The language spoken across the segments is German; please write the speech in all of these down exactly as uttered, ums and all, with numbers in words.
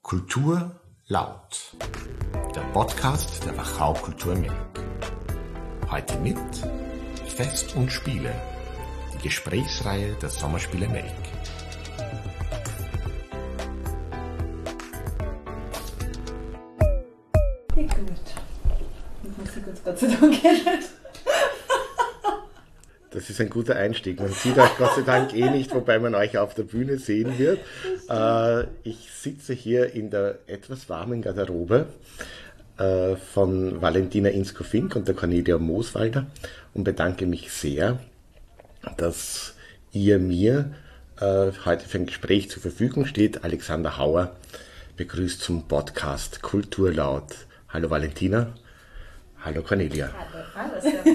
Kultur laut, der Podcast der Wachau Kultur Melk. Heute mit Fest und Spiele, die Gesprächsreihe der Sommerspiele Melk. Ja, gut. Ich muss sie Gott sei Dank gerettet. Das ist ein guter Einstieg. Man sieht euch Gott sei Dank eh nicht, wobei man euch auf der Bühne sehen wird. Äh, ich sitze hier in der etwas warmen Garderobe äh, von Valentina Insko-Fink und der Cornelia Mooswalder und bedanke mich sehr, dass ihr mir äh, heute für ein Gespräch zur Verfügung steht. Alexander Hauer begrüßt zum Podcast Kultur laut. Hallo Valentina. Hallo Cornelia. Hallo,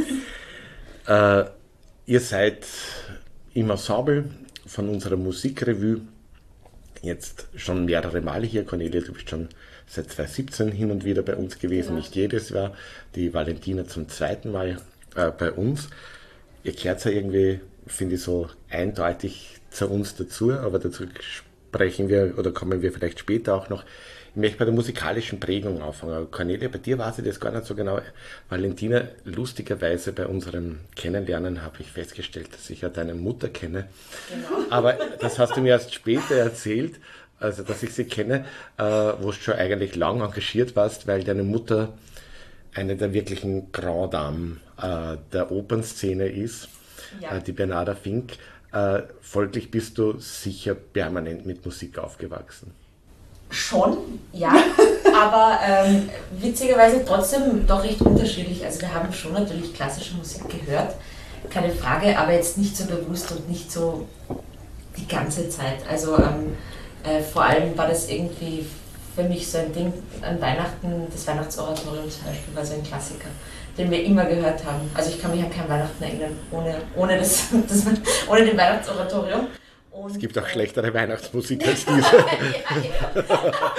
hallo, äh, Ihr seid im Ensemble von unserer Musikrevue jetzt schon mehrere Male hier. Cornelia, du bist schon seit zwanzig siebzehn hin und wieder bei uns gewesen, genau. Nicht jedes Jahr. Die Valentina zum zweiten Mal äh, bei uns. Ihr kehrt ja irgendwie, finde ich, so eindeutig zu uns dazu, aber dazu sprechen wir oder kommen wir vielleicht später auch noch. Ich möchte bei der musikalischen Prägung anfangen. Cornelia, bei dir weiß ich das gar nicht so genau. Valentina, lustigerweise bei unserem Kennenlernen habe ich festgestellt, dass ich ja deine Mutter kenne. Genau. Aber das hast du mir erst später erzählt, also dass ich sie kenne, äh, wo du schon eigentlich lang engagiert warst, weil deine Mutter eine der wirklichen Grand Dames äh, der Opernszene ist, ja. äh, die Bernarda Fink. Äh, folglich bist du sicher permanent mit Musik aufgewachsen. Schon, ja, aber ähm, witzigerweise trotzdem doch recht unterschiedlich. Also wir haben schon natürlich klassische Musik gehört, keine Frage, aber jetzt nicht so bewusst und nicht so die ganze Zeit. Also ähm, äh, vor allem war das irgendwie für mich so ein Ding an Weihnachten, das Weihnachtsoratorium zum Beispiel war so ein Klassiker, den wir immer gehört haben. Also ich kann mich an kein Weihnachten erinnern ohne, ohne, das, das, ohne den Weihnachtsoratorium. Und, es gibt auch schlechtere Weihnachtsmusik als diese. ja, ja.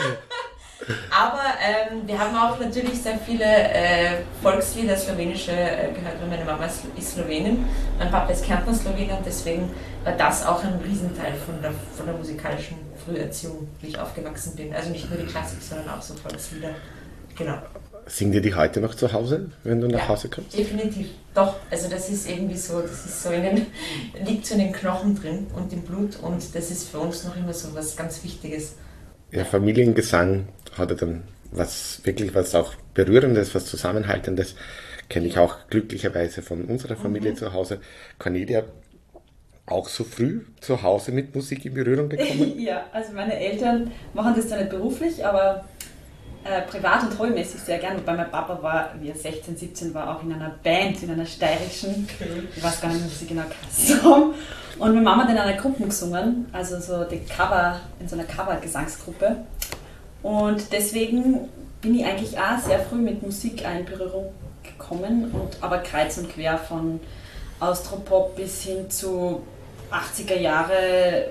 Aber ähm, wir haben auch natürlich sehr viele äh, Volkslieder, slowenische äh, gehört, weil meine Mama ist Slowenin, mein Papa ist Kärntner Slowene und deswegen war das auch ein Riesenteil von der, von der musikalischen Früherziehung, wie ich aufgewachsen bin. Also nicht nur die Klassik, sondern auch so Volkslieder. Genau. Singen dir die heute noch zu Hause, wenn du nach ja, Hause kommst? Definitiv, doch. Also das ist irgendwie so, das ist so in den, liegt so in den Knochen drin und im Blut und das ist für uns noch immer so was ganz Wichtiges. Ja, Familiengesang hat ja dann was, wirklich was auch Berührendes, was Zusammenhaltendes, kenne ich auch glücklicherweise von unserer Familie mhm. zu Hause. Cornelia, auch so früh zu Hause mit Musik in Berührung gekommen? Ja, also meine Eltern machen das zwar nicht beruflich, aber Äh, privat und hobbymäßig sehr gern, wobei mein Papa war, wie er sechzehn, siebzehn war, auch in einer Band, in einer steirischen, okay. Ich weiß gar nicht mehr, wie sie genau geheißen haben. Und meine Mama hat in einer Gruppe gesungen, also so die Cover, in so einer Cover-Gesangsgruppe. Und deswegen bin ich eigentlich auch sehr früh mit Musik in Berührung gekommen, und aber kreuz und quer von Austropop bis hin zu achtziger Jahre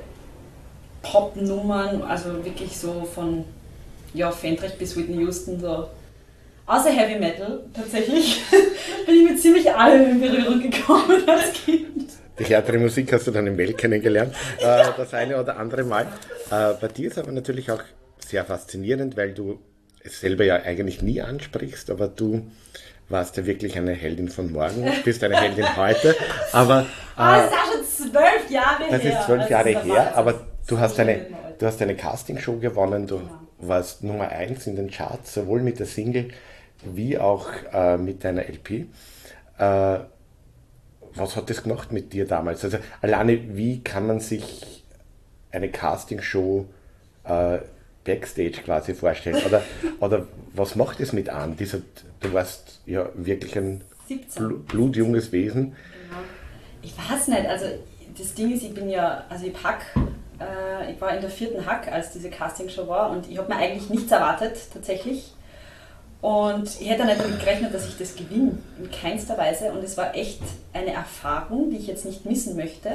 Popnummern, also wirklich so von ja, Fendrich bis Whitney Houston, so. Außer Heavy Metal, tatsächlich, bin ich mit ziemlich allem in Berührung gekommen als Kind. Die härtere Musik hast du dann im Melk kennengelernt, äh, das eine oder andere Mal. Äh, bei dir ist aber natürlich auch sehr faszinierend, weil du es selber ja eigentlich nie ansprichst, aber du warst ja wirklich eine Heldin von morgen, bist eine Heldin heute. Aber, äh, ah, das ist auch schon zwölf Jahre das her. Das ist zwölf Jahre also her, aber du hast eine, du hast eine Castingshow gewonnen, du genau. warst Nummer eins in den Charts, sowohl mit der Single wie auch äh, mit deiner L P. Äh, was hat das gemacht mit dir damals? Also alleine, wie kann man sich eine Castingshow äh, Backstage quasi vorstellen? Oder, oder was macht es mit an? Dieser, du warst ja wirklich ein bl- blutjunges Wesen. Genau. Ich weiß nicht, also das Ding ist, ich bin ja, also ich Hack, äh, ich war in der vierten Hack, als diese Castingshow war, und ich habe mir eigentlich nichts erwartet, tatsächlich. Und ich hätte nicht damit gerechnet, dass ich das gewinne, in keinster Weise. Und es war echt eine Erfahrung, die ich jetzt nicht missen möchte.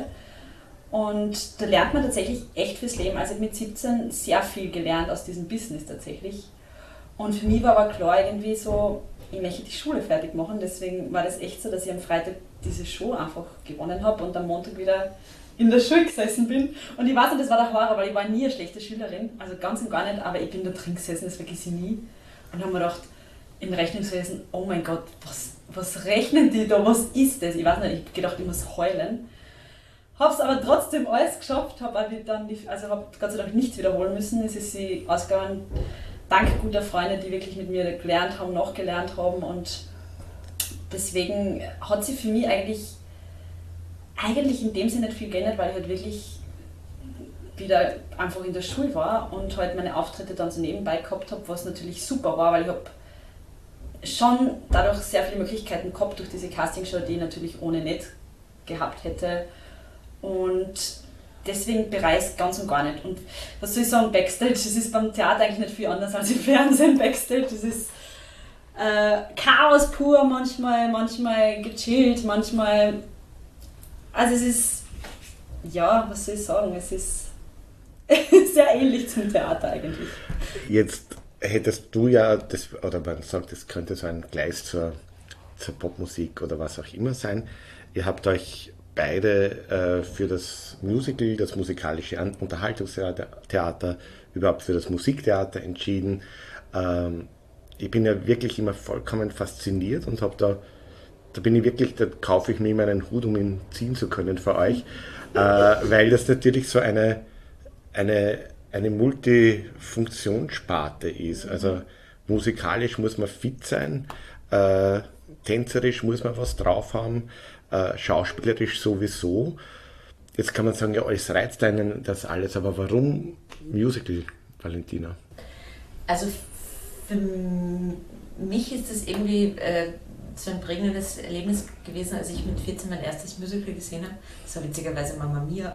Und da lernt man tatsächlich echt fürs Leben. Also mit siebzehn sehr viel gelernt aus diesem Business tatsächlich. Und für mich war aber klar irgendwie so, ich möchte die Schule fertig machen. Deswegen war das echt so, dass ich am Freitag diese Show einfach gewonnen habe und am Montag wieder in der Schule gesessen bin. Und ich weiß nicht, das war der Horror, weil ich war nie eine schlechte Schülerin, also ganz und gar nicht, aber ich bin da drin gesessen, das vergesse ich nie. Und habe mir gedacht, im Rechnungswesen, oh mein Gott, was, was rechnen die da, was ist das? Ich weiß nicht, ich habe gedacht, ich muss heulen. Habe es aber trotzdem alles geschafft, habe dann die, also habe Gott sei Dank nichts wiederholen müssen. Es ist sie ausgegangen, dank guter Freunde, die wirklich mit mir gelernt haben, nachgelernt haben, und deswegen hat sie für mich eigentlich, eigentlich in dem Sinne nicht viel geändert, weil ich halt wirklich wieder einfach in der Schule war und halt meine Auftritte dann so nebenbei gehabt habe, was natürlich super war, weil ich habe schon dadurch sehr viele Möglichkeiten gehabt durch diese Castingshow, die ich natürlich ohne nicht gehabt hätte, und deswegen bereist ganz und gar nicht. Und was soll ich sagen, Backstage, das ist beim Theater eigentlich nicht viel anders als im Fernsehen. Backstage, das ist äh, Chaos pur, manchmal, manchmal gechillt, manchmal, also es ist, ja, was soll ich sagen, es ist sehr ähnlich zum Theater eigentlich. Jetzt hättest du ja, das, oder man sagt, das könnte so ein Gleis zur, zur Popmusik oder was auch immer sein. Ihr habt euch beide äh, für das Musical, das musikalische Unterhaltungstheater, überhaupt für das Musiktheater entschieden. Ähm, ich bin ja wirklich immer vollkommen fasziniert und habe da, da bin ich wirklich, da kaufe ich mir immer einen Hut, um ihn ziehen zu können für euch, äh, weil das natürlich so eine, eine, eine Multifunktionssparte ist. Also musikalisch muss man fit sein, äh, tänzerisch muss man was drauf haben, äh, schauspielerisch sowieso. Jetzt kann man sagen, ja, es reizt einen das alles, aber warum Musical, Valentina? Also für mich ist das irgendwie äh, so ein prägendes Erlebnis gewesen, als ich mit vierzehn mein erstes Musical gesehen habe. Das war witzigerweise Mamma Mia.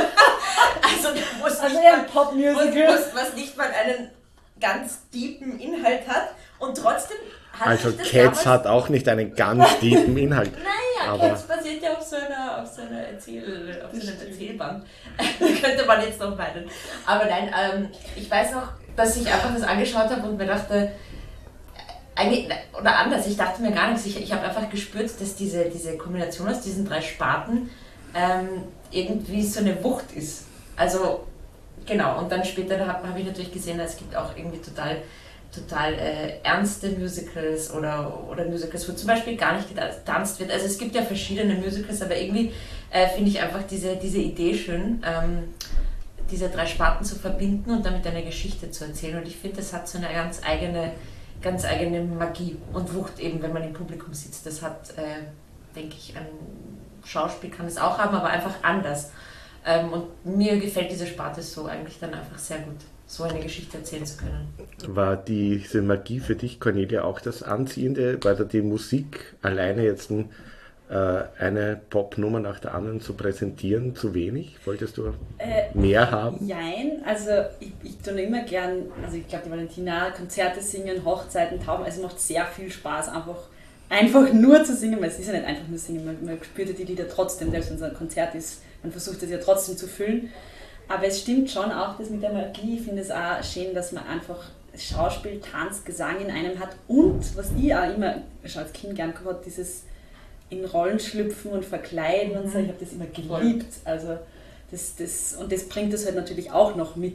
also was also nicht, ein Pop-Musical. Was, was nicht mal einen ganz tiefen Inhalt hat, und trotzdem hat Also sich das Cats damals, hat auch nicht einen ganz tiefen Inhalt. Naja, aber Cats basiert ja auf so einer, auf so einer Erzähl, auf so einem Erzählband. Könnte man jetzt noch meinen. Aber nein, ähm, ich weiß noch, dass ich einfach das angeschaut habe und mir dachte, eigentlich, oder anders, ich dachte mir gar nichts. Ich, ich habe einfach gespürt, dass diese, diese Kombination aus diesen drei Sparten ähm, irgendwie so eine Wucht ist. Also, genau, und dann später habe hab ich natürlich gesehen, es gibt auch irgendwie total, total äh, ernste Musicals oder, oder Musicals, wo zum Beispiel gar nicht getanzt wird. Also es gibt ja verschiedene Musicals, aber irgendwie äh, finde ich einfach diese, diese Idee schön, ähm, diese drei Sparten zu verbinden und damit eine Geschichte zu erzählen. Und ich finde, das hat so eine ganz eigene, ganz eigene Magie und Wucht, eben wenn man im Publikum sitzt. Das hat, äh, denke ich, ein Schauspiel kann es auch haben, aber einfach anders. Ähm, und mir gefällt diese Sparte so eigentlich dann einfach sehr gut, so eine Geschichte erzählen zu können. war diese Magie für dich, Cornelia, auch das Anziehende? War da die Musik alleine jetzt ein, äh, eine Popnummer nach der anderen zu präsentieren zu wenig? Wolltest du Äh, mehr haben? Nein, also ich, ich tue immer gern, also ich glaube die Valentina, Konzerte singen, Hochzeiten, Taufen, also es macht sehr viel Spaß, einfach, einfach nur zu singen, weil es ist ja nicht einfach nur singen, man, man spürt ja die Lieder trotzdem, selbst wenn es ein Konzert ist, man versucht es ja trotzdem zu füllen. Aber es stimmt schon auch, das mit der Magie, ich finde es auch schön, dass man einfach Schauspiel, Tanz, Gesang in einem hat, und was ich auch immer schon als Kind gern gehabt habe, dieses in Rollen schlüpfen und verkleiden und so, ich habe das immer geliebt. Also das, das, und das bringt es halt natürlich auch noch mit.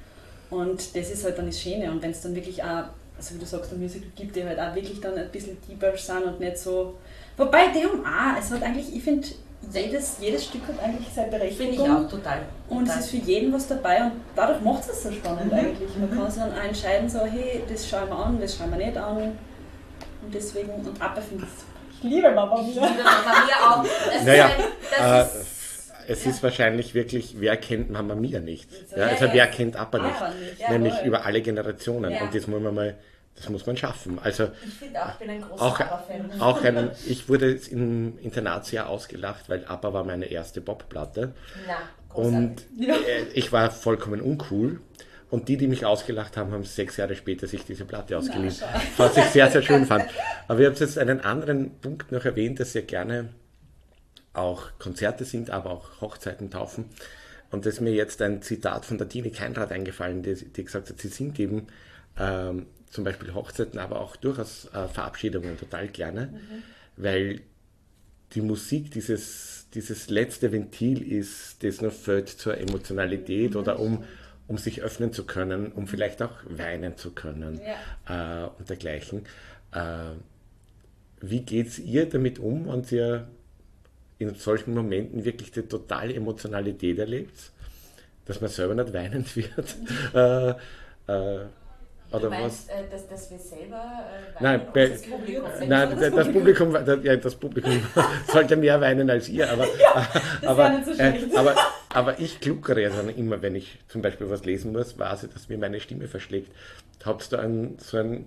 Und das ist halt dann das Schöne. Und wenn es dann wirklich auch, also wie du sagst, ein Musical gibt, die halt auch wirklich dann ein bisschen deeper sind und nicht so. Wobei die um auch, es hat eigentlich, ich finde, jedes, jedes Stück hat eigentlich seine Berechtigung. Finde ich auch, total. Und total. es ist für jeden was dabei und dadurch macht es so spannend Mhm. eigentlich. Man kann sich dann auch entscheiden, so, hey, das schauen wir an, das schauen wir nicht an. Und deswegen, und Abba finde ich super. Ich liebe Mama Ich Mia. liebe Mamma Mia auch. Das Naja, ist ein, das äh, ist, es ist wahrscheinlich wirklich, wer kennt Mamma Mia nicht? Ja, Ja, also ja. wer kennt Appa nicht? Appa nicht. Ja, Nämlich voll. über alle Generationen. Ja. Und das muss man mal, das muss man schaffen. Also ich finde auch, ich bin ein großer auch, ABBA-Fan. auch ein, ich wurde im Internatsjahr ausgelacht, weil ABBA war meine erste Popplatte. Na, großartig. Und äh, ich war vollkommen uncool. Und die, die mich ausgelacht haben, haben sechs Jahre später sich diese Platte ausgeliehen. Was ich sehr, sehr schön fand. Aber ihr habt jetzt einen anderen Punkt noch erwähnt, dass ihr gerne auch Konzerte singt, aber auch Hochzeiten, Taufen. Und da ist mir jetzt ein Zitat von der Tine Keinrad eingefallen, die, die gesagt hat, sie singt eben ähm, zum Beispiel Hochzeiten, aber auch durchaus äh, Verabschiedungen total gerne, mhm. weil die Musik dieses, dieses letzte Ventil ist, das noch fehlt zur Emotionalität oder um, um sich öffnen zu können, um vielleicht auch weinen zu können ja. äh, und dergleichen. Äh, wie geht es ihr damit um, wenn ihr in solchen Momenten wirklich die totale Emotionalität erlebt, dass man selber nicht weinend wird? äh, äh, Oder du meinst, was? Äh, dass, dass wir selber äh, weinen, nein, bei, das Publikum? Nein, das, das Publikum, das, ja, das Publikum sollte mehr weinen als ihr, aber, ja, aber, so äh, aber, aber ich gluckere ja dann immer, wenn ich zum Beispiel was lesen muss, weiß ich, dass mir meine Stimme verschlägt. Habt ihr einen, so ein,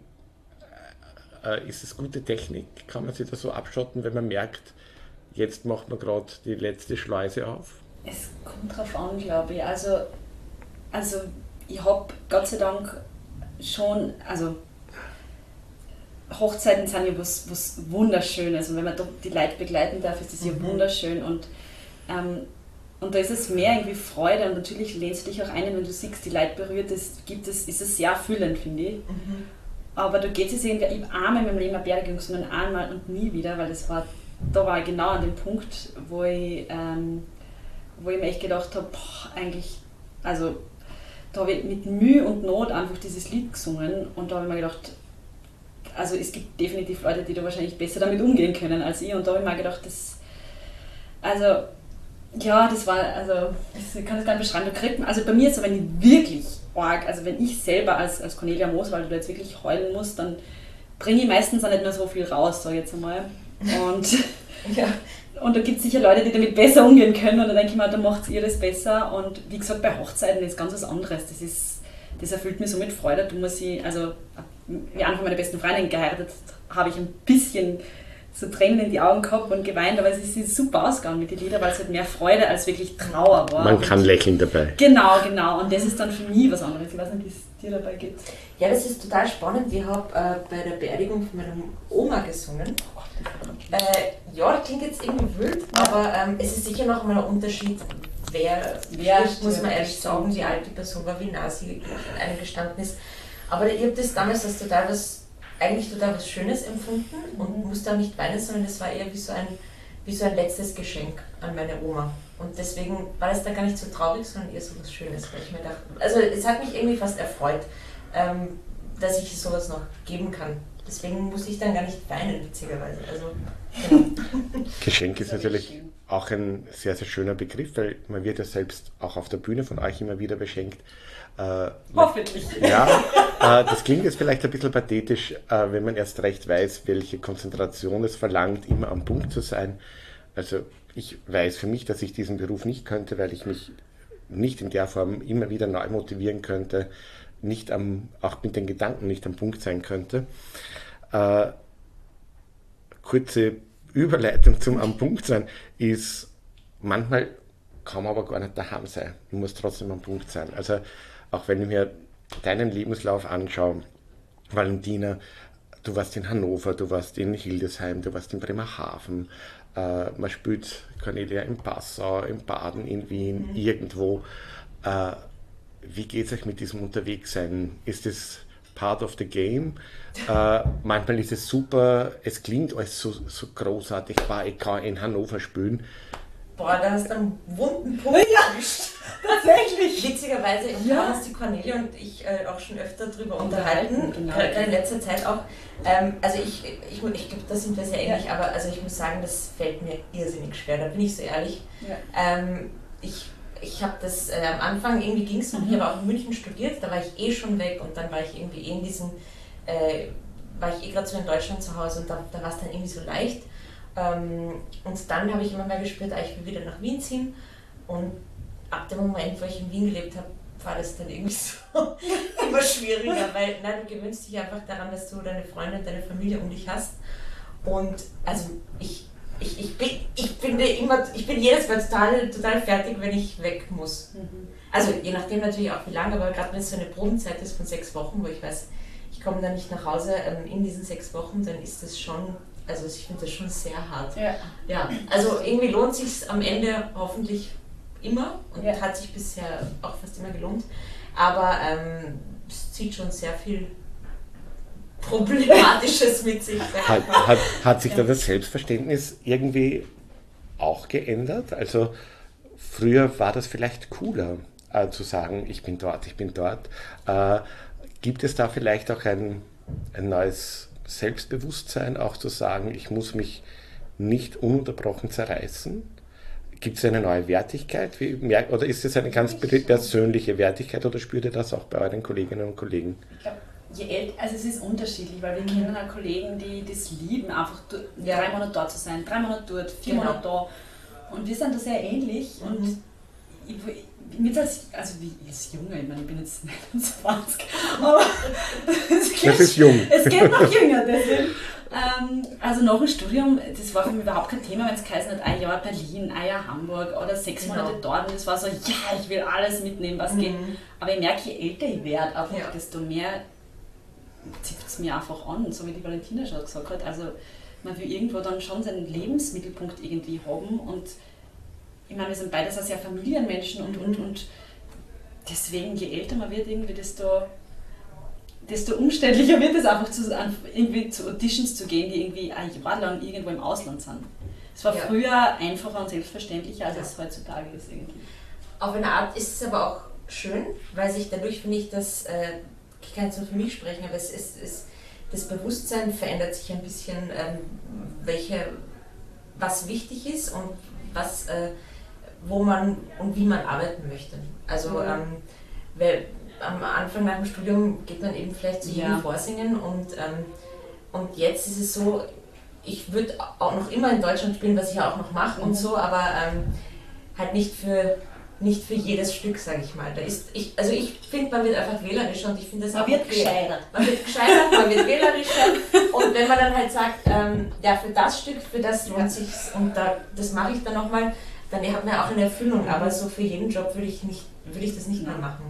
äh, ist es gute Technik? Kann man sich da so abschotten, wenn man merkt, jetzt macht man gerade die letzte Schleuse auf? Es kommt drauf an, glaube ich. Also, also ich habe Gott sei Dank schon, also Hochzeiten sind ja was, was Wunderschönes und wenn man die Leute begleiten darf, ist das ja mhm. wunderschön und, ähm, und da ist es mehr irgendwie Freude und natürlich lehnst du dich auch ein, wenn du siehst, die Leute berührt, das gibt es, ist es sehr fühlend, finde ich. Mhm. Aber da geht es irgendwie, ich habe einmal in meinem Leben eine Beerdigung gesungen, einmal und nie wieder, weil das war, da war ich genau an dem Punkt, wo ich, ähm, wo ich mir echt gedacht habe, boah, eigentlich, also da habe ich mit Mühe und Not einfach dieses Lied gesungen und da habe ich mir gedacht, also es gibt definitiv Leute, die da wahrscheinlich besser damit umgehen können als ich und da habe ich mir gedacht, das, also ja, das war, also ich kann das gar nicht beschreiben, da kriegt man, also bei mir ist es aber nicht wirklich arg, also wenn ich selber als, als Cornelia Mooswald da jetzt wirklich heulen muss, dann bringe ich meistens auch nicht mehr so viel raus, sage ich jetzt einmal und ja. Und da gibt es sicher Leute, die damit besser umgehen können und da denke ich mir, da macht ihr das besser und wie gesagt, bei Hochzeiten ist ganz was anderes, das, ist, das erfüllt mich so mit Freude, du musst sie, also wie eine von meiner besten Freundinnen geheiratet, habe ich ein bisschen so Tränen in die Augen gehabt und geweint, aber es ist super ausgegangen mit den Liedern, weil es halt mehr Freude als wirklich Trauer war. Man kann und lächeln dabei. Genau, genau und das ist dann für mich was anderes, ich weiß nicht, wie es dir dabei geht. Ja, das ist total spannend, ich habe äh, bei der Beerdigung von meiner Oma gesungen. Äh, ja, das klingt jetzt irgendwie wild, aber ähm, es ist sicher noch mal ein Unterschied, wer, wer muss man ehrlich sagen, die alte Person war, wie nah sie einem gestanden ist. Aber ich habe das damals als total was, eigentlich total was Schönes empfunden und musste auch nicht weinen, sondern das war eher wie so ein, wie so ein letztes Geschenk an meine Oma. Und deswegen war es dann gar nicht so traurig, sondern eher so was Schönes, weil ich mir dachte, also es hat mich irgendwie fast erfreut, ähm, dass ich sowas noch geben kann. Deswegen muss ich dann gar nicht weinen, witzigerweise. Also, genau. Geschenk ist natürlich auch ein sehr, sehr schöner Begriff, weil man wird ja selbst auch auf der Bühne von euch immer wieder beschenkt. Äh, Hoffentlich. Ja, äh, das klingt jetzt vielleicht ein bisschen pathetisch, äh, wenn man erst recht weiß, welche Konzentration es verlangt, immer am Punkt zu sein. Also ich weiß für mich, dass ich diesen Beruf nicht könnte, weil ich mich nicht in der Form immer wieder neu motivieren könnte, nicht am, auch mit den Gedanken nicht am Punkt sein könnte. Äh, kurze Überleitung zum am Punkt sein ist, manchmal kann man aber gar nicht daheim sein. Man muss trotzdem am Punkt sein. Also auch wenn ich mir deinen Lebenslauf anschaue, Valentina, du warst in Hannover, du warst in Hildesheim, du warst in Bremerhaven, äh, man spielt Cornelia in Passau, in Baden, in Wien, mhm. irgendwo. Äh, wie geht es euch mit diesem Unterwegssein? Ist es part of the game? Äh, manchmal ist es super, es klingt alles so, so großartig, boah, ich kann in Hannover spielen. Boah, da hast du einen wunden Punkt erwischt. Tatsächlich. Witzigerweise, ja. Haben uns die Cornelia und ich äh, auch schon öfter darüber unterhalten, genau. Gerade in letzter Zeit auch. Ähm, also ich, ich, ich glaube, da sind wir sehr ähnlich, ja. Aber also ich muss sagen, das fällt mir irrsinnig schwer, da bin ich so ehrlich. Ja. Ähm, ich ich habe das äh, am Anfang, irgendwie ging es noch, ich habe auch in München studiert, da war ich eh schon weg und dann war ich irgendwie eh in diesem, äh, war ich eh gerade so in Deutschland zu Hause und da, da war es dann irgendwie so leicht. Ähm, und dann habe ich immer mehr gespürt, ah, ich will wieder nach Wien ziehen und ab dem Moment, wo ich in Wien gelebt habe, war das dann irgendwie so immer schwieriger, weil na, du gewöhnst dich einfach daran, dass du deine Freunde und deine Familie um dich hast und also ich Ich, ich, bin, ich, bin immer, ich bin jedes Mal total, total fertig, wenn ich weg muss. Mhm. Also je nachdem natürlich auch wie lange, aber gerade wenn es so eine Probenzeit ist von sechs Wochen, wo ich weiß, ich komme dann nicht nach Hause ähm, in diesen sechs Wochen, dann ist das schon, also ich finde das schon sehr hart. Ja. Ja, also irgendwie lohnt es sich am Ende hoffentlich immer und ja. Hat sich bisher auch fast immer gelohnt, aber ähm, es zieht schon sehr viel Problematisches mit sich. Hat, hat, hat sich da das Selbstverständnis irgendwie auch geändert? Also früher war das vielleicht cooler, äh, zu sagen, ich bin dort, ich bin dort. Äh, gibt es da vielleicht auch ein, ein neues Selbstbewusstsein, auch zu sagen, ich muss mich nicht ununterbrochen zerreißen? Gibt es eine neue Wertigkeit? Wie, oder ist es eine ganz persönliche Wertigkeit oder spürt ihr das auch bei euren Kolleginnen und Kollegen? Ich glaube, je älter, also es ist unterschiedlich, weil wir kennen auch Kollegen, die das lieben, einfach ja. drei Monate dort zu sein, drei Monate dort, vier genau. Monate da. Und wir sind da sehr ähnlich. Mhm. Und ich, ich, als, also wie als Junge, ich meine, ich bin jetzt neunundzwanzig, aber es geht, das ist jung. Es geht noch jünger, deswegen. Ähm, also nach dem Studium, das war für mich überhaupt kein Thema, wenn es geheißen hat, ein Jahr Berlin, ein Jahr Hamburg oder sechs genau. Monate dort. Und das war so, ja, ich will alles mitnehmen, was mhm. geht. Aber ich merke, je älter ich werde, einfach, ja. desto mehr zieht es mir einfach an, so wie die Valentina schon gesagt hat. Also man will irgendwo dann schon seinen Lebensmittelpunkt irgendwie haben und ich meine, wir sind beides auch sehr Familienmenschen und, und, und deswegen, je älter man wird, irgendwie, desto, desto umständlicher wird es einfach, zu, irgendwie zu Auditions zu gehen, die irgendwie ein Jahr lang irgendwo im Ausland sind. Es war ja. früher einfacher und selbstverständlicher, als ja. es heutzutage ist irgendwie. Auf eine Art ist es aber auch schön, weil sich dadurch, finde ich, das, äh, ich kann jetzt nur für mich sprechen, aber es ist, ist das Bewusstsein verändert sich ein bisschen, ähm, welche, was wichtig ist und was, äh, wo man und wie man arbeiten möchte. Also mhm. ähm, weil am Anfang nach dem Studium geht man eben vielleicht zu jedem ja. vorsingen und, ähm, und jetzt ist es so, ich würde auch noch immer in Deutschland spielen, was ich ja auch noch mache mhm. und so, aber ähm, halt nicht für nicht für jedes Stück, sage ich mal. Da ist, ich, also ich finde, man wird einfach wählerischer und ich finde das man auch wird okay. gescheitert. Man wird gescheitert, man wird wählerischer und wenn man dann halt sagt, ähm, ja für das Stück, für das lohnt ja. sich's und da, das mache ich dann nochmal, dann hat man auch eine Erfüllung, aber so für jeden Job würde ich, nicht, würde ich das nicht mehr machen.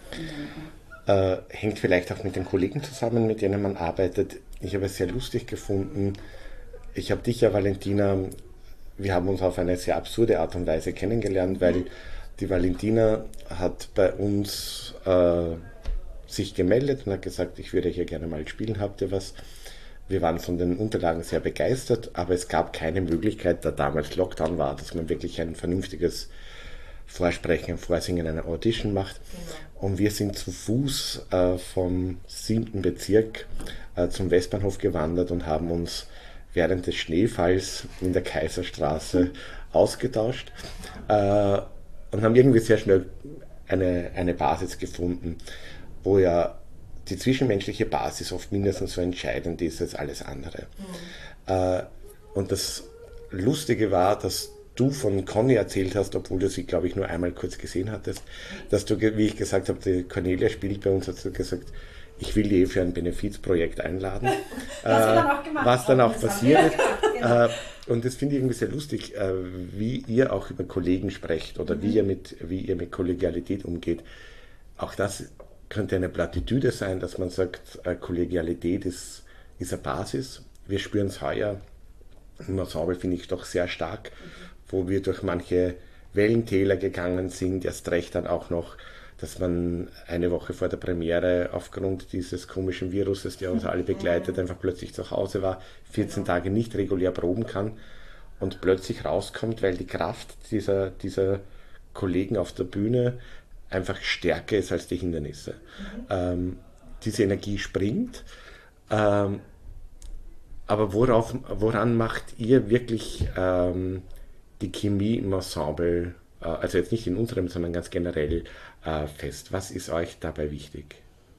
Äh, hängt vielleicht auch mit den Kollegen zusammen, mit denen man arbeitet. Ich habe es sehr lustig gefunden. Ich habe dich ja, Valentina, wir haben uns auf eine sehr absurde Art und Weise kennengelernt, weil die Valentina hat bei uns äh, sich gemeldet und hat gesagt, ich würde hier gerne mal spielen, habt ihr was? Wir waren von den Unterlagen sehr begeistert, aber es gab keine Möglichkeit, da damals Lockdown war, dass man wirklich ein vernünftiges Vorsprechen, Vorsingen einer Audition macht. Genau. Und wir sind zu Fuß äh, vom siebten Bezirk äh, zum Westbahnhof gewandert und haben uns während des Schneefalls in der Kaiserstraße ausgetauscht. Äh, Und haben irgendwie sehr schnell eine, eine Basis gefunden, wo ja die zwischenmenschliche Basis oft mindestens so entscheidend ist als alles andere. Mhm. Äh, und das Lustige war, dass du von Conny erzählt hast, obwohl du sie, glaube ich, nur einmal kurz gesehen hattest, dass du, wie ich gesagt habe, die Cornelia spielt bei uns, hat sie gesagt, ich will die für ein Benefizprojekt einladen. Was äh, dann auch gemacht was dann auch passiert ist. Genau. Äh, und das finde ich irgendwie sehr lustig, äh, wie ihr auch über Kollegen sprecht oder mhm. wie, ihr mit, wie ihr mit Kollegialität umgeht. Auch das könnte eine Plattitüde sein, dass man sagt, äh, Kollegialität ist, ist eine Basis. Wir spüren es heuer im Ensemble, finde ich, doch sehr stark, mhm. wo wir durch manche Wellentäler gegangen sind, erst recht dann auch noch, dass man eine Woche vor der Premiere aufgrund dieses komischen Viruses, der uns alle begleitet, einfach plötzlich zu Hause war, vierzehn Tage nicht regulär proben kann und plötzlich rauskommt, weil die Kraft dieser, dieser Kollegen auf der Bühne einfach stärker ist als die Hindernisse. Mhm. Ähm, diese Energie springt. Ähm, aber worauf, woran macht ihr wirklich ähm, die Chemie im Ensemble, äh, also jetzt nicht in unserem, sondern ganz generell, äh, fest? Was ist euch dabei wichtig?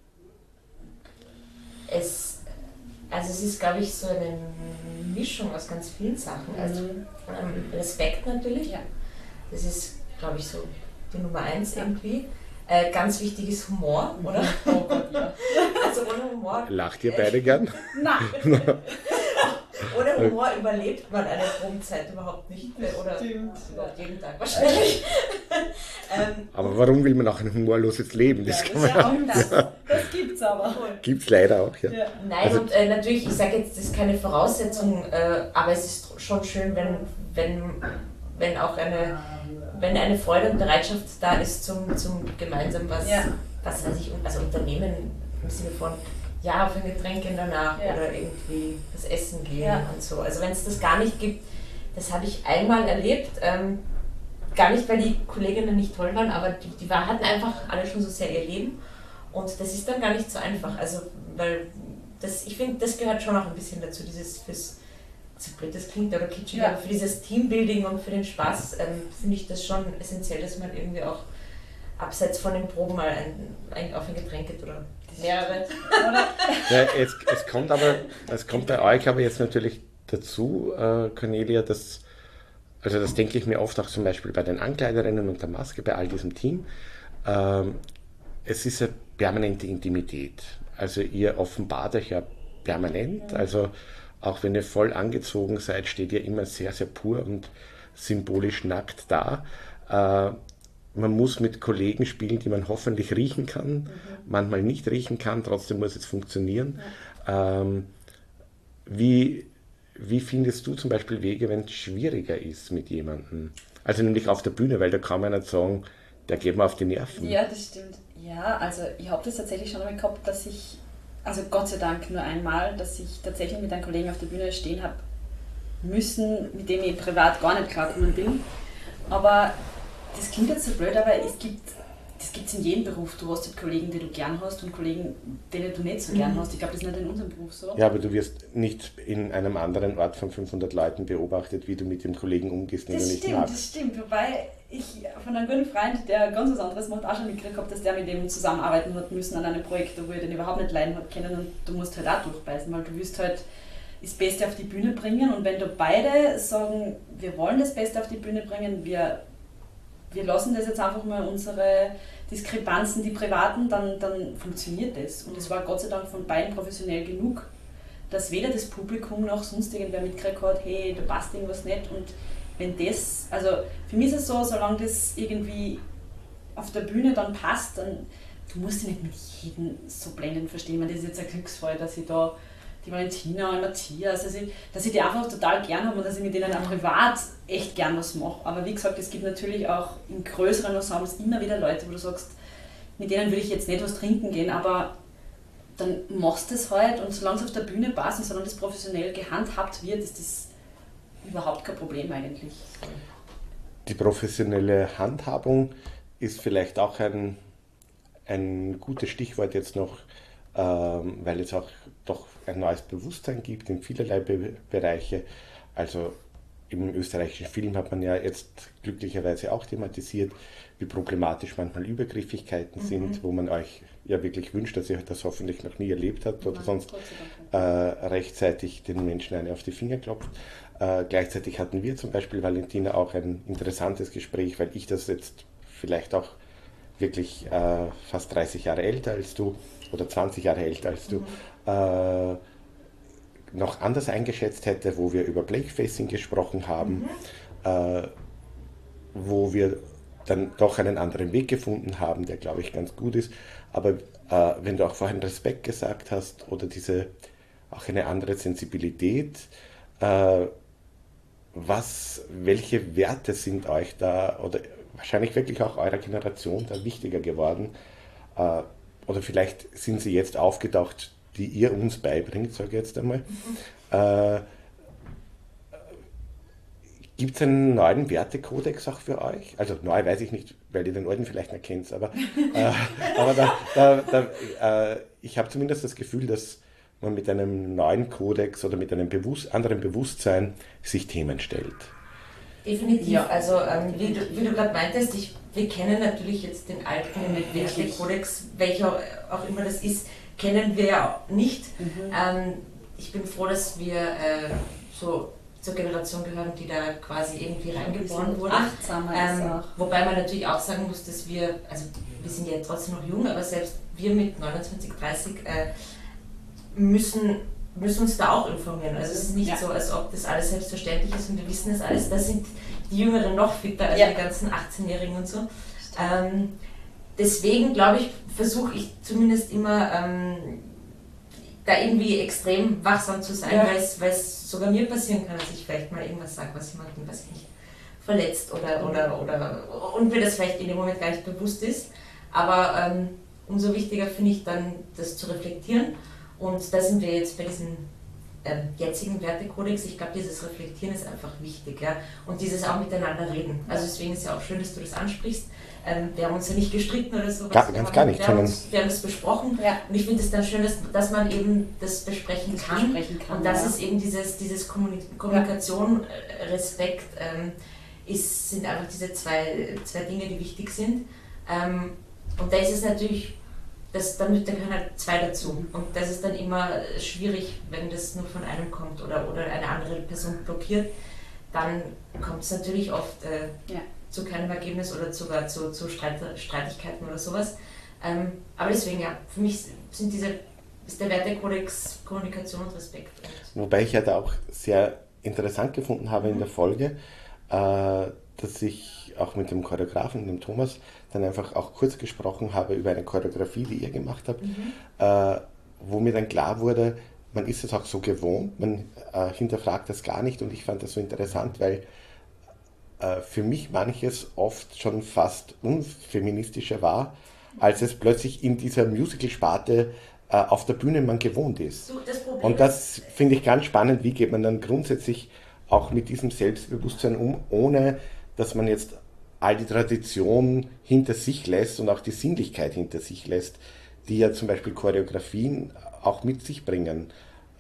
Es, also es ist, glaube ich, so eine Mischung aus ganz vielen Sachen. Also ähm, Respekt natürlich, ja. Das ist, glaube ich, so die Nummer eins ja. irgendwie. Äh, ganz wichtig ist Humor, oder? Oh Gott, ja. Also ohne Humor... Lacht ihr beide gern? Nein. Ohne Humor überlebt man eine Probenzeit überhaupt nicht. Oder überhaupt jeden Tag wahrscheinlich. ähm, aber warum will man auch ein humorloses Leben? Das, ja, kann das, man ist ja auch das. Das gibt's aber. Gibt's leider auch, ja. ja. Nein, also, und äh, natürlich, ich sage jetzt, das ist keine Voraussetzung, äh, aber es ist schon schön, wenn, wenn, wenn auch eine, wenn eine Freude und Bereitschaft da ist zum, zum gemeinsam was, ja. was weiß ich, also Unternehmen im Sinne von ja, auf ein Getränk danach ja. oder irgendwie das Essen gehen ja. und so. Also wenn es das gar nicht gibt, das habe ich einmal erlebt, ähm, gar nicht, weil die Kolleginnen nicht toll waren, aber die, die war, hatten einfach alle schon so sehr ihr Leben und das ist dann gar nicht so einfach. Also, weil das, ich finde, das gehört schon auch ein bisschen dazu, dieses fürs, so blöd das klingt oder kitschig, ja. aber für dieses Teambuilding und für den Spaß ähm, finde ich das schon essentiell, dass man irgendwie auch abseits von den Proben mal ein, ein, auf ein Getränk geht oder mehrere. Ja, es, es kommt aber, es kommt bei euch aber jetzt natürlich dazu, äh, Cornelia, dass, also das denke ich mir oft auch zum Beispiel bei den Ankleiderinnen und der Maske, bei all diesem Team, ähm, es ist eine permanente Intimität. Also ihr offenbart euch ja permanent, also auch wenn ihr voll angezogen seid, steht ihr immer sehr, sehr pur und symbolisch nackt da. Äh, man muss mit Kollegen spielen, die man hoffentlich riechen kann, mhm. manchmal nicht riechen kann, trotzdem muss es funktionieren. Ja. Ähm, wie, wie findest du zum Beispiel Wege, wenn es schwieriger ist mit jemandem? Also nämlich auf der Bühne, weil da kann man nicht sagen, der geht mir auf die Nerven. Ja, das stimmt. Ja, also ich habe das tatsächlich schon einmal gehabt, dass ich, also Gott sei Dank nur einmal, dass ich tatsächlich mit einem Kollegen auf der Bühne stehen habe müssen, mit dem ich privat gar nicht klargekommen bin. Aber das klingt jetzt so blöd, aber es gibt, das gibt es in jedem Beruf. Du hast halt Kollegen, die du gern hast und Kollegen, denen du nicht so gern hast. Ich glaube, das ist nicht in unserem Beruf so. Ja, aber du wirst nicht in einem anderen Ort von fünfhundert Leuten beobachtet, wie du mit dem Kollegen umgehst, den du nicht magst. Das stimmt, das stimmt. Wobei ich von einem guten Freund, der ganz was anderes macht, auch schon mitgekriegt habe, dass der mit dem zusammenarbeiten hat müssen an einem Projekt, wo er den überhaupt nicht leiden hat können und du musst halt auch durchbeißen, weil du willst halt das Beste auf die Bühne bringen und wenn da beide sagen, wir wollen das Beste auf die Bühne bringen, wir wir lassen das jetzt einfach mal unsere Diskrepanzen, die privaten, dann, dann funktioniert das. Und es war Gott sei Dank von beiden professionell genug, dass weder das Publikum noch sonst irgendwer mitgekriegt hat, hey, da passt irgendwas nicht. Und wenn das, also für mich ist es so, solange das irgendwie auf der Bühne dann passt, dann du musst dich nicht mit jedem so blendend verstehen. Das ist jetzt ein Glücksfall, dass ich da die Valentina und Matthias, also ich, dass ich die einfach total gern habe und dass ich mit denen auch privat echt gern was mache. Aber wie gesagt, es gibt natürlich auch in größeren Ensembles immer wieder Leute, wo du sagst, mit denen würde ich jetzt nicht was trinken gehen, aber dann machst du es halt und solange es auf der Bühne passt und solange das professionell gehandhabt wird, ist das überhaupt kein Problem eigentlich. Die professionelle Handhabung ist vielleicht auch ein, ein gutes Stichwort jetzt noch, ähm, weil es auch doch ein neues Bewusstsein gibt in vielerlei Be- Bereiche. Also im österreichischen Film hat man ja jetzt glücklicherweise auch thematisiert, wie problematisch manchmal Übergriffigkeiten mhm. sind, wo man euch ja wirklich wünscht, dass ihr das hoffentlich noch nie erlebt habt oder Nein, sonst äh, rechtzeitig den Menschen eine auf die Finger klopft. Äh, gleichzeitig hatten wir zum Beispiel, Valentina, auch ein interessantes Gespräch, weil ich das jetzt vielleicht auch wirklich äh, fast dreißig Jahre älter als du oder zwanzig Jahre älter als du, mhm. äh, noch anders eingeschätzt hätte, wo wir über Blakefacing gesprochen haben, mhm. äh, wo wir dann doch einen anderen Weg gefunden haben, der, glaube ich, ganz gut ist. Aber äh, wenn du auch vorhin Respekt gesagt hast oder diese auch eine andere Sensibilität, äh, was, welche Werte sind euch da oder wahrscheinlich wirklich auch eurer Generation da wichtiger geworden? Äh, oder vielleicht sind sie jetzt aufgetaucht, die ihr uns beibringt, sage ich jetzt einmal. Mhm. Äh, Gibt es einen neuen Wertekodex auch für euch? Also neu weiß ich nicht, weil ihr den alten vielleicht nicht kennt, aber, äh, aber da, da, da, äh, ich habe zumindest das Gefühl, dass man mit einem neuen Kodex oder mit einem bewusst, anderen Bewusstsein sich Themen stellt. Definitiv. Ja. Also ähm, wie du, wie du gerade meintest, ich, wir kennen natürlich jetzt den alten Wertekodex, welcher auch immer das ist, kennen wir ja nicht. Mhm. Ähm, ich bin froh, dass wir äh, so zur Generation gehören, die da quasi irgendwie reingeboren wurde. Achtsamer ähm, ist auch. Wobei man natürlich auch sagen muss, dass wir, also wir sind ja trotzdem noch jung, aber selbst wir mit neunundzwanzig, dreißig äh, müssen, müssen uns da auch informieren. Also es ist nicht ja. so, als ob das alles selbstverständlich ist und wir wissen das alles. Da sind die Jüngeren noch fitter als ja. die ganzen achtzehnjährigen und so. Ähm, deswegen glaube ich, versuche ich zumindest immer ähm, da irgendwie extrem wachsam zu sein, ja. weil es sogar mir passieren kann, dass ich vielleicht mal irgendwas sage, was jemanden, was mich verletzt oder, oder, oder und mir das vielleicht in dem Moment gar nicht bewusst ist. Aber ähm, umso wichtiger finde ich dann, das zu reflektieren Und da sind wir jetzt bei diesem ähm, jetzigen Wertekodex. Ich glaube, dieses Reflektieren ist einfach wichtig, ja? Und dieses auch miteinander reden. Also deswegen ist ja auch schön, dass du das ansprichst. Ähm, wir haben uns ja nicht gestritten oder so. Gar, ganz haben, gar nicht. Wir haben, uns, wir haben es besprochen Ja. und ich finde es dann schön, dass, dass man eben das besprechen Das kann. besprechen kann, Und das ja. ist eben dieses, dieses Kommunik- Kommunikation, äh, Respekt, ähm, ist, sind einfach diese zwei, zwei Dinge, die wichtig sind. Ähm, und da ist es natürlich, das, dann, da gehören halt zwei dazu. Und das ist dann immer schwierig, wenn das nur von einem kommt oder, oder eine andere Person blockiert. Dann kommt es natürlich oft äh, Ja. zu keinem Ergebnis oder sogar zu, zu Streit, Streitigkeiten oder sowas. Ähm, aber deswegen, ja, für mich sind diese, ist der Wertekodex Kommunikation und Respekt. Und Wobei ich ja da auch sehr interessant gefunden habe in der Folge, äh, dass ich auch mit dem Choreografen, dem Thomas, dann einfach auch kurz gesprochen habe über eine Choreografie, die ihr gemacht habt, Mhm. äh, wo mir dann klar wurde, man ist es auch so gewohnt, man äh, hinterfragt das gar nicht und ich fand das so interessant, weil äh, für mich manches oft schon fast unfeministischer war, als es plötzlich in dieser Musical-Sparte äh, auf der Bühne man gewohnt ist. so, das Problem Und das finde ich ganz spannend, wie geht man dann grundsätzlich auch mit diesem Selbstbewusstsein um, ohne dass man jetzt all die Tradition hinter sich lässt und auch die Sinnlichkeit hinter sich lässt, die ja zum Beispiel Choreografien auch mit sich bringen.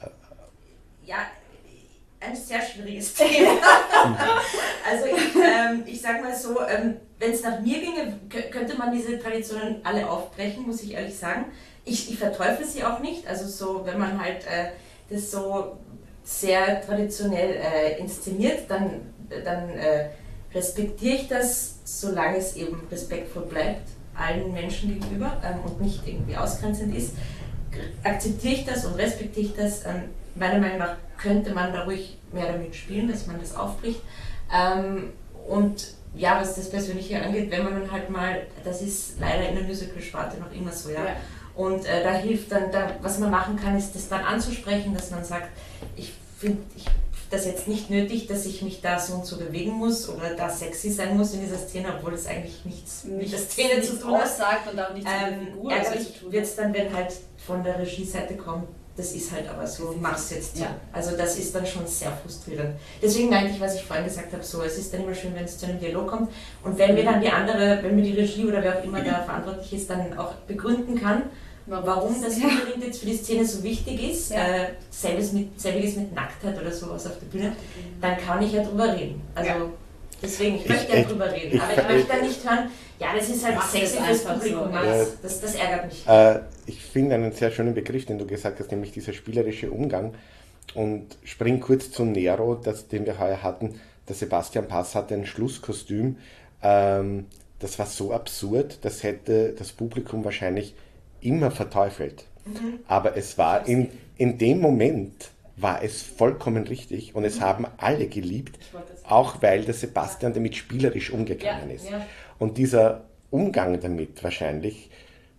ja, ein sehr schwieriges Thema. Also ich, ähm, ich sag mal so, ähm, wenn es nach mir ginge, k- könnte man diese Traditionen alle aufbrechen, muss ich ehrlich sagen. Ich, ich verteufel sie auch nicht, also so, wenn man halt äh, das so sehr traditionell äh, inszeniert, dann, dann äh, respektiere ich das, solange es eben respektvoll bleibt, allen Menschen gegenüber ähm, und nicht irgendwie ausgrenzend ist. Akzeptiere ich das und respektiere ich das. Ähm, meiner Meinung nach könnte man da ruhig mehr damit spielen, dass man das aufbricht. Ähm, und ja, was das Persönliche angeht, wenn man dann halt mal, das ist leider in der Musical-Sparte noch immer so, ja. Ja. Und äh, da hilft dann, da, was man machen kann, ist das dann anzusprechen, dass man sagt, ich finde ich, das jetzt nicht nötig, dass ich mich da so und so bewegen muss oder da sexy sein muss in dieser Szene, obwohl das eigentlich nichts mit der Szene zu tun hat. aussagt und auch nicht zu der Ähm, Figur oder so ärgerlich zu tun wird hat. es dann, wenn halt von der Regieseite kommt, das ist halt aber so, mach's jetzt so. Ja. Also das ist dann schon sehr frustrierend. Deswegen meinte ich, was ich vorhin gesagt habe, so, es ist dann immer schön, wenn es zu einem Dialog kommt und wenn mir dann die andere, wenn mir die Regie oder wer auch immer da verantwortlich ist, dann auch begründen kann, warum das Ja. unbedingt jetzt für die Szene so wichtig ist, Ja. äh, selbes mit, selbiges mit Nacktheit oder sowas auf der Bühne, dann kann ich ja drüber reden. Also Ja. deswegen, ich Ich- möchte ja ich- drüber reden, ich- aber ich möchte dann nicht hören, ja, das ist halt Mach sexy das fürs einfach Publikum, so. mach's. Ja. das, das ärgert mich. Äh, ich finde einen sehr schönen Begriff, den du gesagt hast, nämlich dieser spielerische Umgang. Und spring kurz zu Nero, das, den wir heuer hatten. Der Sebastian Pass hatte ein Schlusskostüm. Ähm, das war so absurd, das hätte das Publikum wahrscheinlich immer verteufelt. Aber es war in, in dem Moment war es vollkommen richtig und es haben alle geliebt, Ich wollte das- auch weil der Sebastian damit spielerisch umgegangen Ja, ist. ja. Und dieser Umgang damit wahrscheinlich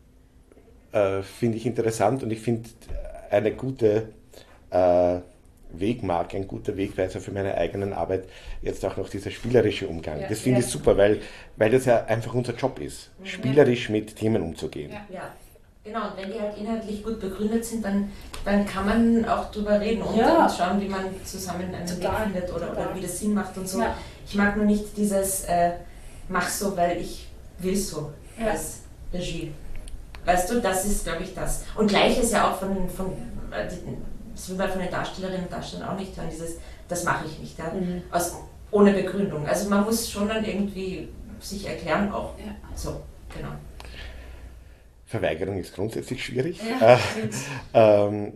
äh, finde ich interessant und ich finde eine gute äh, Wegmarke, ein guter Wegweiser für meine eigenen Arbeit, jetzt auch noch dieser spielerische Umgang. Ja, das finde ja. ich super, weil, weil das ja einfach unser Job ist, spielerisch mit Themen umzugehen. Ja. Ja, genau. Und wenn die halt inhaltlich gut begründet sind, dann, dann kann man auch drüber reden und, Ja. und schauen, wie man zusammen einen Total, Weg findet oder, oder total. wie das Sinn macht und so. Ja. Ich mag nur nicht dieses äh, mach so, weil ich will so Ja. als Regie. Weißt du, das ist, glaube ich, das. Und gleiches ja auch von, den- von äh, die- das will man von den Darstellerinnen und Darstellern auch nicht hören, dieses, das mache ich nicht, ja? Mhm. Aus, ohne Begründung. Also man muss schon dann irgendwie sich erklären auch. Ja. So, genau. Verweigerung ist grundsätzlich schwierig. Ja, Äh, ähm,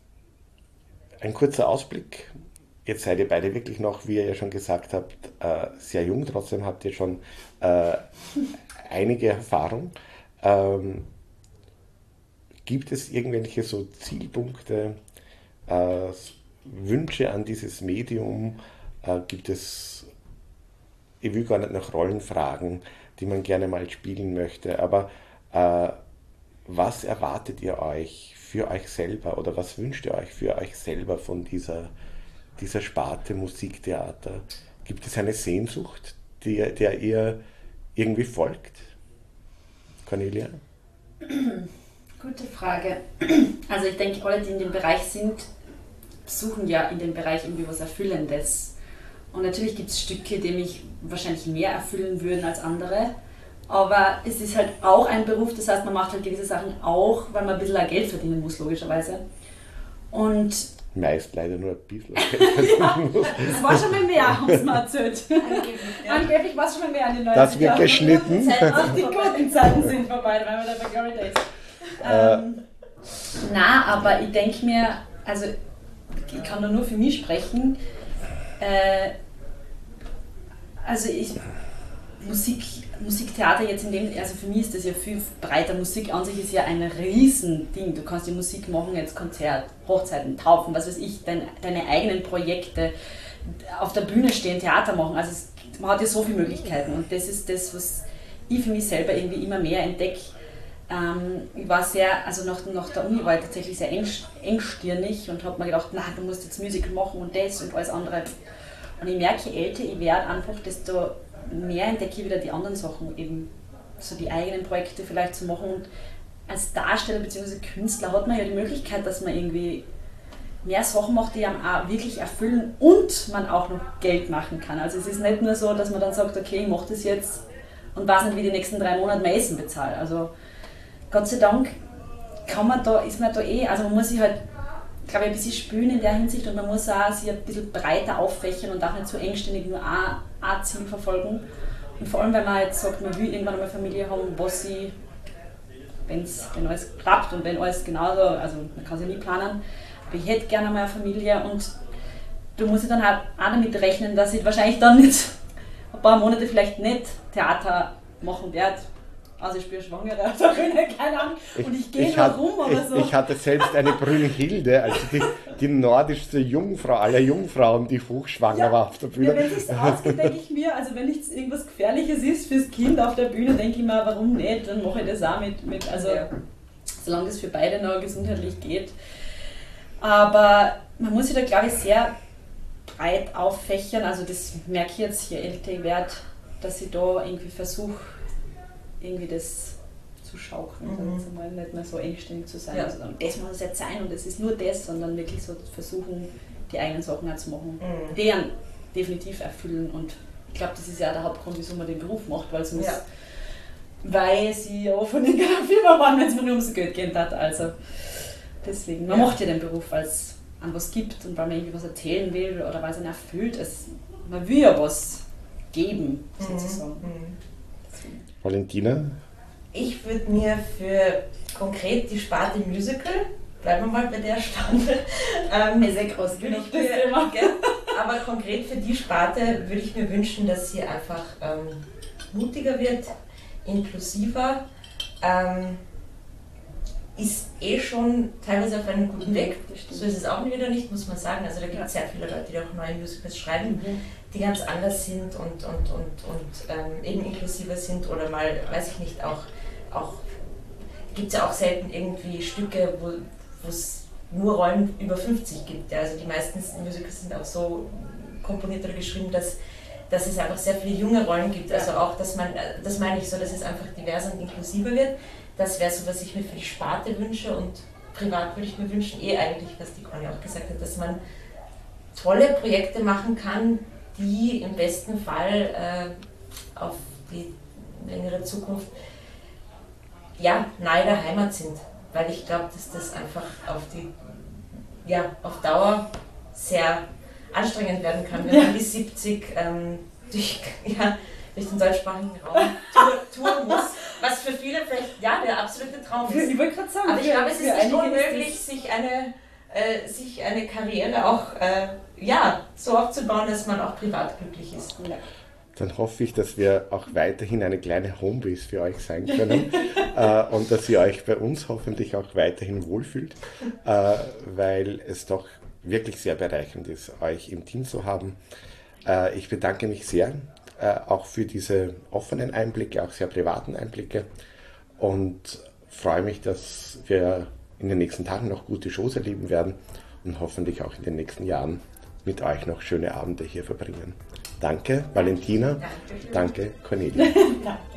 ein kurzer Ausblick. Jetzt seid ihr beide wirklich noch, wie ihr ja schon gesagt habt, äh, sehr jung. Trotzdem habt ihr schon äh, einige Erfahrung. Ähm, gibt es irgendwelche so Zielpunkte, äh, Wünsche an dieses Medium? Äh, gibt es, ich will gar nicht nach Rollen fragen, die man gerne mal spielen möchte, aber äh, was erwartet ihr euch für euch selber oder was wünscht ihr euch für euch selber von dieser, dieser Sparte Musiktheater? Gibt es eine Sehnsucht, die, der ihr irgendwie folgt? Cornelia? Gute Frage. Also ich denke, alle, die in dem Bereich sind, suchen ja in dem Bereich irgendwie was Erfüllendes. Und natürlich gibt es Stücke, die mich wahrscheinlich mehr erfüllen würden als andere. Aber es ist halt auch ein Beruf, das heißt, man macht halt gewisse Sachen auch, weil man ein bisschen Geld verdienen muss, logischerweise. Und meist leider nur ein bisschen Geld verdienen muss. Das war schon mal mehr, haben sie mir erzählt. Angeblich, ja. Angeblich war es schon mal mehr an den neunziger. Das wird geschnitten. Auch die guten Zeiten sind vorbei, weil wir da bei Glory Days. Ähm, na, aber ich denke mir, also ich kann da nur für mich sprechen, äh, also ich, Musik, Musiktheater jetzt in dem, also für mich ist das ja viel breiter. Musik an sich ist ja ein Riesending. Du kannst die Musik machen, jetzt Konzert, Hochzeiten, Taufen, was weiß ich, dein, deine eigenen Projekte, auf der Bühne stehen, Theater machen. Also es, man hat ja so viele Möglichkeiten und das ist das, was ich für mich selber irgendwie immer mehr entdecke. Ähm, ich war sehr, also nach, nach der Uni war ich tatsächlich sehr eng, engstirnig und habe mir gedacht, na, du musst jetzt Musical machen und das und alles andere. Und ich merke, je älter ich werde, einfach, desto mehr entdecke ich wieder die anderen Sachen, eben so die eigenen Projekte vielleicht zu machen. Und als Darsteller bzw. Künstler hat man ja die Möglichkeit, dass man irgendwie mehr Sachen macht, die einem auch wirklich erfüllen und man auch noch Geld machen kann. Also es ist nicht nur so, dass man dann sagt, okay, ich mache das jetzt und weiß nicht, wie die nächsten drei Monate mein Essen bezahle. Also Gott sei Dank kann man da, ist man da eh, also man muss sich halt, glaube ich, ein bisschen spülen in der Hinsicht und man muss auch sich ein bisschen breiter auffächern und auch nicht so engständig nur ein, ein Ziel verfolgen. Und vor allem, wenn man jetzt sagt, man will irgendwann einmal Familie haben, was sie, wenn's, wenn alles klappt und wenn alles genauso, also man kann sich nie planen, aber ich hätte gerne mal eine Familie und du musst dann halt auch damit rechnen, dass ich wahrscheinlich dann nicht ein paar Monate vielleicht nicht Theater machen werde. Also ich bin schwanger, keine Ahnung, und ich gehe noch rum oder ich, so. Ich hatte selbst eine Brünnhilde, also die, die nordischste Jungfrau aller Jungfrauen, die hochschwanger ja, war auf der Bühne. Ja, wenn es sich ausgeht, denke ich mir, also wenn nichts irgendwas Gefährliches ist fürs Kind auf der Bühne, denke ich mir, warum nicht, dann mache ich das auch mit, mit also ja. Solange das für beide noch gesundheitlich geht. Aber man muss sich da, glaube ich, sehr breit auffächern, also das merke ich jetzt, je älter ich werde, dass ich da irgendwie versuche, irgendwie das zu schaukeln, mhm. also mal nicht mehr so engständig zu sein. Ja. Also dann, das muss es jetzt sein und es ist nur das, sondern wirklich so versuchen, die eigenen Sachen auch zu machen, mhm. deren definitiv erfüllen. Und ich glaube, das ist ja auch der Hauptgrund, wieso man den Beruf macht, weil es muss, ja. weil sie ja von in der Firma waren, wenn es mir nur ums Geld gehen hat. Also deswegen, man ja. macht ja den Beruf, weil es an was gibt und weil man irgendwie was erzählen will oder weil es einen erfüllt. Es, man will ja was geben, sozusagen. Mhm. Valentina? Ich würde mir für konkret die Sparte Musical, bleiben wir mal bei der Sparte, ähm, ist sehr groß genug, das Thema. Aber konkret für die Sparte würde ich mir wünschen, dass sie einfach ähm, mutiger wird, inklusiver, ähm, ist eh schon teilweise auf einem guten Weg. So ist es auch wieder nicht, muss man sagen. Also da gibt es ja. sehr viele Leute, die auch neue Musicals schreiben, mhm. die ganz anders sind und, und, und, und ähm, eben inklusiver sind oder mal, weiß ich nicht, auch, auch gibt es ja auch selten irgendwie Stücke, wo es nur Rollen über fünfzig gibt. Ja. Also die meisten Musicals sind auch so komponiert oder geschrieben, dass, dass es einfach sehr viele junge Rollen gibt. Also auch, dass man, das meine ich so, dass es einfach diverser und inklusiver wird. Das wäre so, was ich mir für die Sparte wünsche und privat würde ich mir wünschen, eh eigentlich, was die Conny auch gesagt hat, dass man tolle Projekte machen kann, die im besten Fall äh, auf die längere Zukunft ja, nahe der Heimat sind, weil ich glaube, dass das einfach auf die ja, auf Dauer sehr anstrengend werden kann, wenn man bis siebzig ähm, durch, ja, durch den deutschsprachigen Raum touren muss, was für viele vielleicht ja, der absolute Traum ist. Ich wollte gerade sagen, aber ich glaube, es ist nicht unmöglich, sich eine, äh, sich eine Karriere auch äh, ja, so aufzubauen, dass man auch privat glücklich ist. Ja. Dann hoffe ich, dass wir auch weiterhin eine kleine Homebase für euch sein können äh, und dass ihr euch bei uns hoffentlich auch weiterhin wohlfühlt, äh, weil es doch wirklich sehr bereichernd ist, euch im Team zu haben. Äh, ich bedanke mich sehr, äh, auch für diese offenen Einblicke, auch sehr privaten Einblicke und freue mich, dass wir in den nächsten Tagen noch gute Shows erleben werden und hoffentlich auch in den nächsten Jahren mit euch noch schöne Abende hier verbringen. Danke, Valentina. Danke, Cornelia.